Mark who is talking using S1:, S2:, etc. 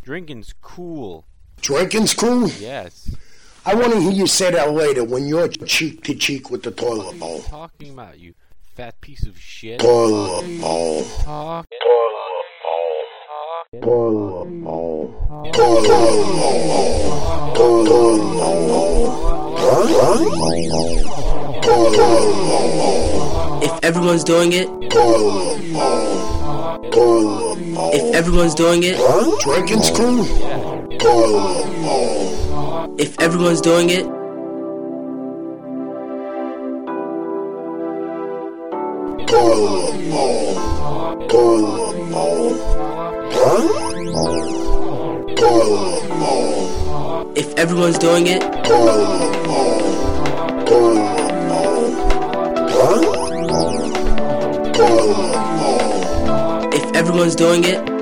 S1: Drinking's cool.
S2: Drinking's cool?
S1: Yes.
S2: I want to hear you say that later when you're cheek to cheek with the toilet bowl.
S1: What are you talking about, you fat piece of shit?
S2: Toilet bowl.
S1: Talk.
S2: Toilet bowl. Toilet bowl.
S3: If everyone's doing it, if everyone's doing it,
S2: drinking's cool.
S3: If everyone's doing it, if everyone's doing it, if everyone's doing it.